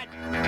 that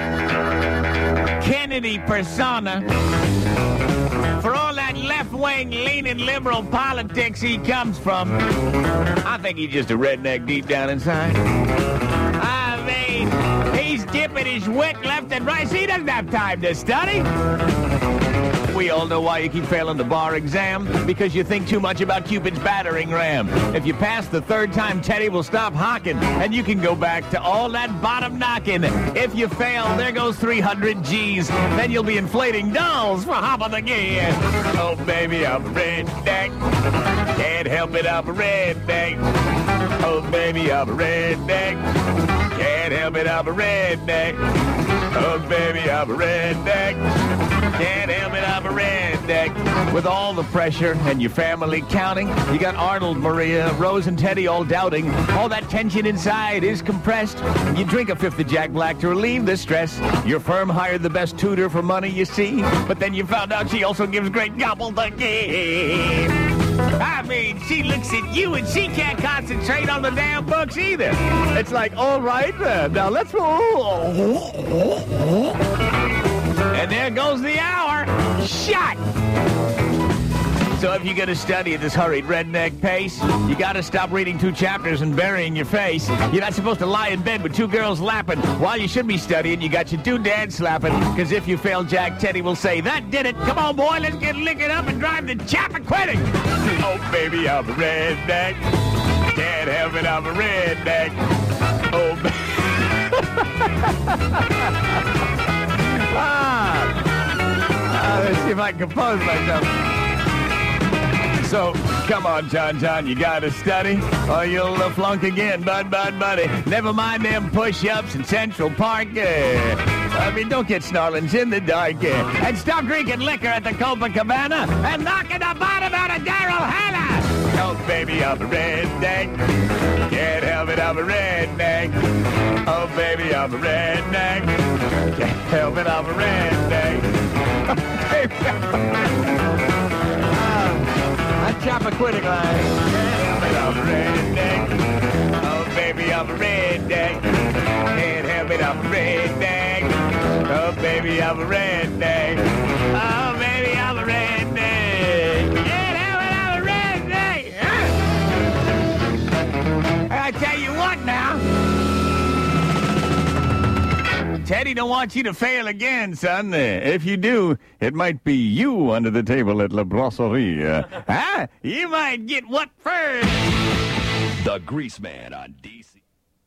Kennedy persona, for all that left-wing leaning liberal politics he comes from, I think he's just a redneck deep down inside. I mean, he's dipping his wick left and right. He doesn't have time to study. We all know why you keep failing the bar exam. Because you think too much about Cupid's battering ram. If you pass the third time, Teddy will stop hawking, and you can go back to all that bottom knocking. If you fail, there goes 300 G's. Then you'll be inflating dolls for hopping again. Oh, baby, I'm a redneck. Can't help it, I'm a redneck. Oh, baby, I'm a redneck. Can't help it, I'm a redneck. Oh, baby, I'm a redneck. Can't help it, I'm a redneck. With all the pressure and your family counting, you got Arnold, Maria, Rose, and Teddy all doubting. All that tension inside is compressed. You drink a fifth of Jack Black to relieve the stress. Your firm hired the best tutor for money, you see. But then you found out she also gives great gobbledygook. I mean, she looks at you and she can't concentrate on the damn books either. It's like, all right, now let's roll. And there goes the hour. Shot! So if you're going to study at this hurried redneck pace, you got to stop reading 2 chapters and burying your face. You're not supposed to lie in bed with 2 girls lapping. While you should be studying, you got your doodad slapping. Because if you fail, Jack, Teddy will say, that did it. Come on, boy, let's get liquored up and drive the Chappaquiddick. Oh, baby, I'm a redneck. Can't help it, I'm a redneck. Oh, let's see if I can compose myself. So, come on, John, you gotta study, or you'll flunk again, buddy. Never mind them push-ups in Central Park. I mean, don't get snarlings in the dark. And stop drinking liquor at the Copacabana and knocking the bottom out of Daryl Hannah. Oh, baby, I'm a redneck. Can't help it, I'm a redneck. Oh, baby, I'm a redneck. Can't help it, I'm a redneck. Oh, baby, that Chappaquiddick line. Can't help it, I'm a redneck. Oh, baby, I'm a redneck. Can't help it, I'm a redneck. Oh, baby, I'm a redneck. Oh, baby, I'm a redneck. Can't help it, I'm a redneck. I tell you what now. Teddy don't want you to fail again, son. If you do, it might be you under the table at La Brasserie. Huh? You might get what first? The Greaseman on DC.